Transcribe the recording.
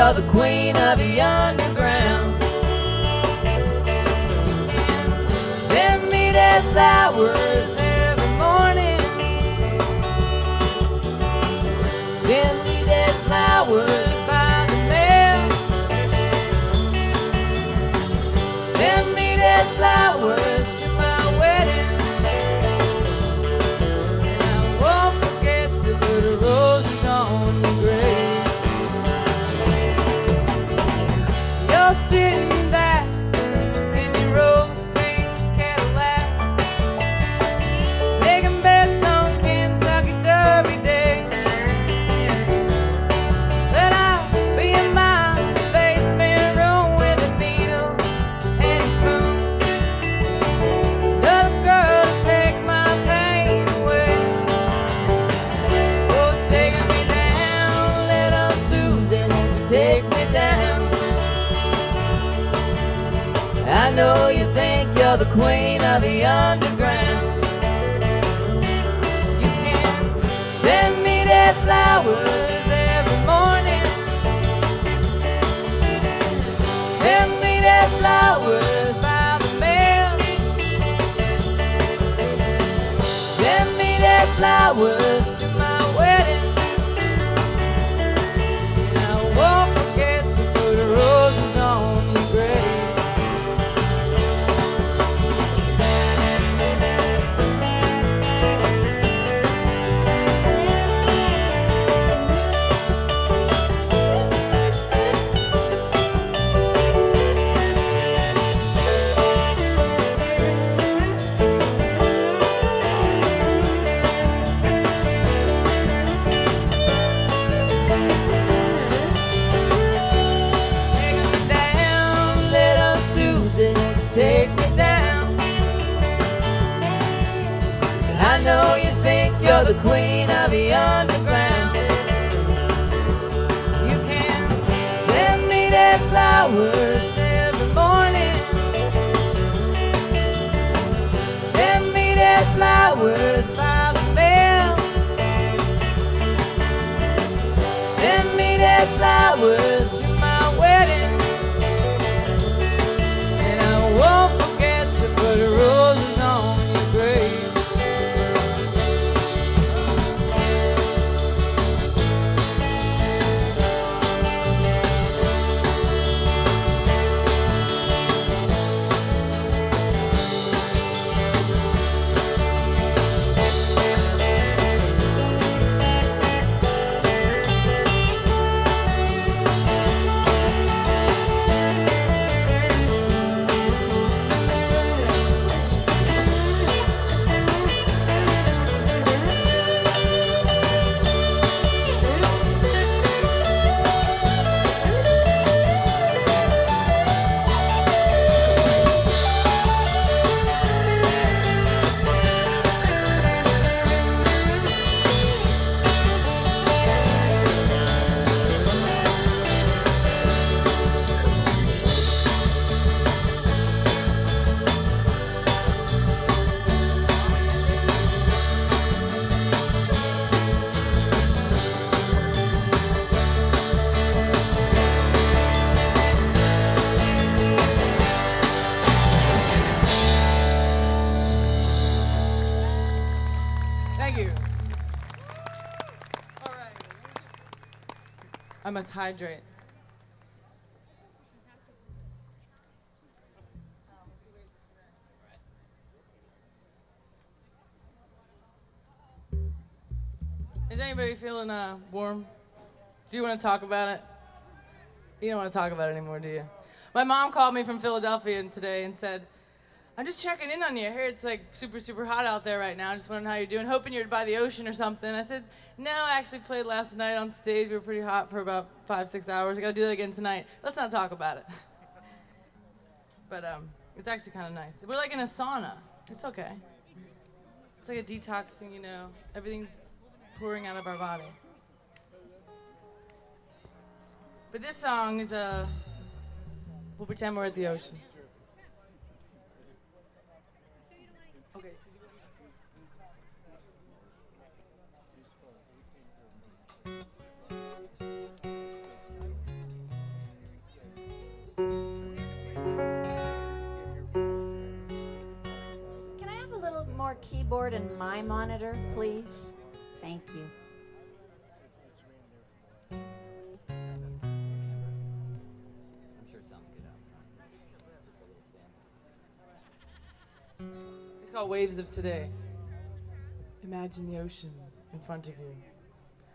you're the queen of the underground. Send me their flowers every morning. Send me their flowers by the mail. Send me their flowers to my wedding. And I won't forget to put roses on your grave. You're sitting back in your rose pink Cadillac, making bets on Kentucky Derby Day. But I'll be in my basement room with a needle and a spoon. Another girl to take my pain away. Oh, take me down, little Susan, take me down. I know you think you're the queen of the underground. You can send me their flowers every morning. Send me their flowers by the mail. Send me their flowers to my wedding. And I won't forget to put roses on your grave. Take me down. I know you think you're the queen of the underground. You can send me their flowers every morning. Send me their flowers by the mail. Send me their flowers to my wedding. Won't forget to put roses on your grave. I must hydrate. Is anybody feeling warm? Do you want to talk about it? You don't want to talk about it anymore, do you? My mom called me from Philadelphia today and said, I'm just checking in on you. I hear it's like super, super hot out there right now. I just wondering how you're doing, hoping you're by the ocean or something. I said, no, I actually played last night on stage. We were pretty hot for about 5-6 hours. I got to do that again tonight. Let's not talk about it. But it's actually kind of nice. We're like in a sauna. It's okay. It's like a detoxing, you know. Everything's pouring out of our body. But this song is we'll pretend we're at the ocean. Okay. your keyboard and my monitor, please? Thank you. I'm sure it sounds good out front. Just a little thin. It's called Waves of Today. Imagine the ocean in front of you.